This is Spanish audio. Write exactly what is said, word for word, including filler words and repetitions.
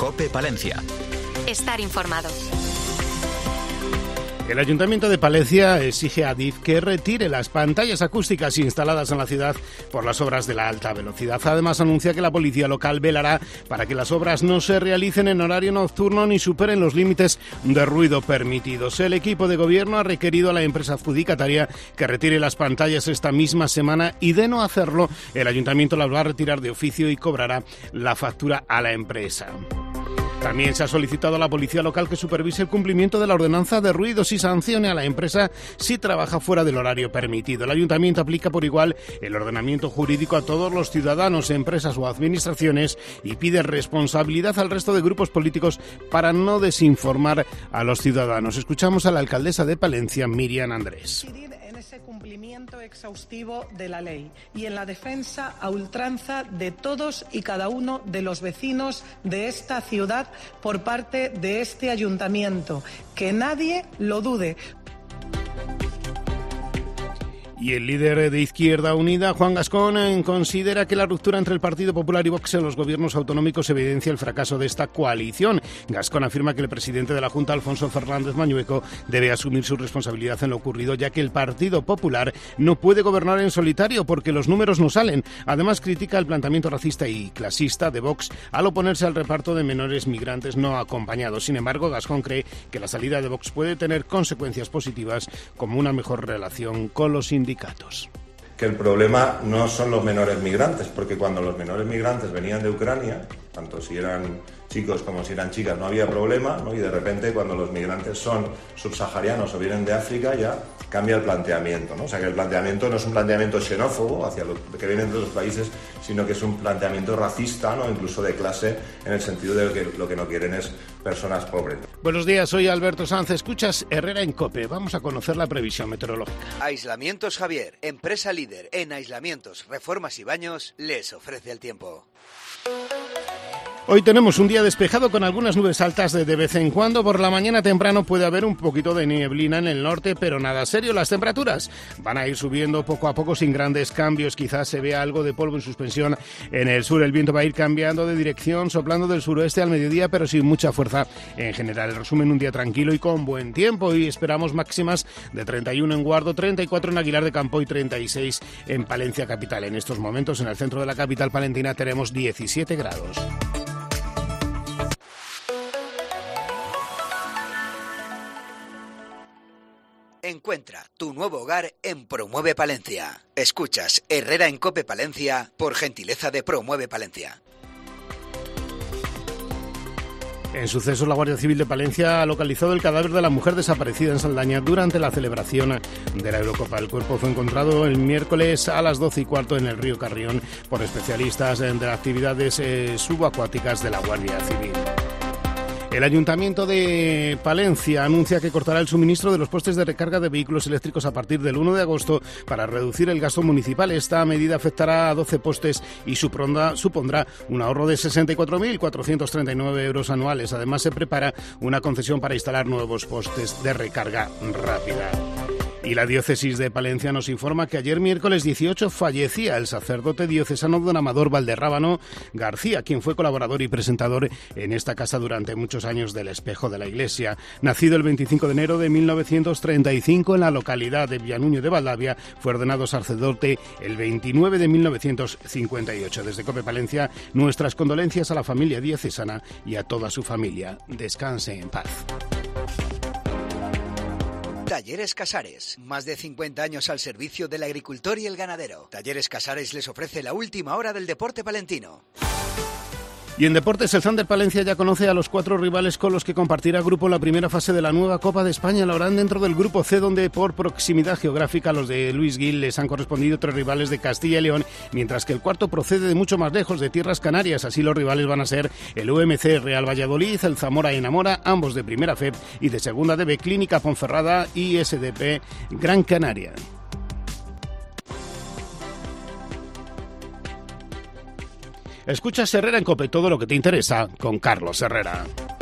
COPE Palencia. Estar informado. El Ayuntamiento de Palencia exige a Adif que retire las pantallas acústicas instaladas en la ciudad por las obras de la alta velocidad. Además, anuncia que la policía local velará para que las obras no se realicen en horario nocturno ni superen los límites de ruido permitidos. El equipo de gobierno ha requerido a la empresa adjudicataria que retire las pantallas esta misma semana y, de no hacerlo, el Ayuntamiento las va a retirar de oficio y cobrará la factura a la empresa. También se ha solicitado a la policía local que supervise el cumplimiento de la ordenanza de ruidos y sancione a la empresa si trabaja fuera del horario permitido. El ayuntamiento aplica por igual el ordenamiento jurídico a todos los ciudadanos, empresas o administraciones y pide responsabilidad al resto de grupos políticos para no desinformar a los ciudadanos. Escuchamos a la alcaldesa de Palencia, Miriam Andrés. Cumplimiento exhaustivo de la ley y en la defensa a ultranza de todos y cada uno de los vecinos de esta ciudad por parte de este ayuntamiento. Que nadie lo dude. Y el líder de Izquierda Unida, Juan Gascón, considera que la ruptura entre el Partido Popular y Vox en los gobiernos autonómicos evidencia el fracaso de esta coalición. Gascón afirma que el presidente de la Junta, Alfonso Fernández Mañueco, debe asumir su responsabilidad en lo ocurrido, ya que el Partido Popular no puede gobernar en solitario porque los números no salen. Además, critica el planteamiento racista y clasista de Vox al oponerse al reparto de menores migrantes no acompañados. Sin embargo, Gascón cree que la salida de Vox puede tener consecuencias positivas como una mejor relación con los sindicatos. Que el problema no son los menores migrantes, porque cuando los menores migrantes venían de Ucrania, tanto si eran chicos como si eran chicas, no había problema, ¿no? Y de repente cuando los migrantes son subsaharianos o vienen de África ya cambia el planteamiento, ¿no? O sea que el planteamiento no es un planteamiento xenófobo hacia los que vienen de otros países, sino que es un planteamiento racista, ¿no? Incluso de clase, en el sentido de que lo que no quieren es personas pobres. Buenos días, soy Alberto Sanz, escuchas Herrera en COPE. Vamos a conocer la previsión meteorológica. Aislamientos Javier, empresa líder en aislamientos, reformas y baños, les ofrece el tiempo. Hoy tenemos un día despejado con algunas nubes altas de, de vez en cuando. Por la mañana temprano puede haber un poquito de nieblina en el norte, pero nada serio. Las temperaturas van a ir subiendo poco a poco sin grandes cambios. Quizás se vea algo de polvo en suspensión en el sur. El viento va a ir cambiando de dirección, soplando del suroeste al mediodía, pero sin mucha fuerza en general. El resumen, un día tranquilo y con buen tiempo. Y esperamos máximas de treinta y uno en Guardo, treinta y cuatro en Aguilar de Campo y treinta y seis en Palencia capital. En estos momentos, en el centro de la capital palentina, tenemos diecisiete grados. Encuentra tu nuevo hogar en Promueve Palencia. Escuchas Herrera en COPE Palencia por gentileza de Promueve Palencia. En sucesos, la Guardia Civil de Palencia ha localizado el cadáver de la mujer desaparecida en Saldaña durante la celebración de la Eurocopa. El cuerpo fue encontrado el miércoles a las doce y cuarto en el río Carrión por especialistas de las actividades eh, subacuáticas de la Guardia Civil. El Ayuntamiento de Palencia anuncia que cortará el suministro de los postes de recarga de vehículos eléctricos a partir del uno de agosto para reducir el gasto municipal. Esta medida afectará a doce postes y supondrá, supondrá un ahorro de sesenta y cuatro mil cuatrocientos treinta y nueve euros anuales. Además, se prepara una concesión para instalar nuevos postes de recarga rápida. Y la diócesis de Palencia nos informa que ayer miércoles dieciocho fallecía el sacerdote diocesano don Amador Valderrábano García, quien fue colaborador y presentador en esta casa durante muchos años del Espejo de la Iglesia. Nacido el veinticinco de enero de mil novecientos treinta y cinco en la localidad de Villanuño de Valdavia, fue ordenado sacerdote el veintinueve de mil novecientos cincuenta y ocho. Desde COPE Palencia, nuestras condolencias a la familia diocesana y a toda su familia. Descanse en paz. Talleres Casares, más de cincuenta años al servicio del agricultor y el ganadero. Talleres Casares les ofrece la última hora del deporte palentino. Y en deportes, el Thunder Palencia ya conoce a los cuatro rivales con los que compartirá grupo la primera fase de la nueva Copa de España. Lo harán dentro del grupo C, donde por proximidad geográfica los de Luis Gil les han correspondido tres rivales de Castilla y León, mientras que el cuarto procede de mucho más lejos, de Tierras Canarias. Así los rivales van a ser el U M C Real Valladolid, el Zamora Enamora, ambos de Primera F E P, y de Segunda D B Clínica Ponferrada y S D P Gran Canaria. Escuchas Herrera en COPE, todo lo que te interesa con Carlos Herrera.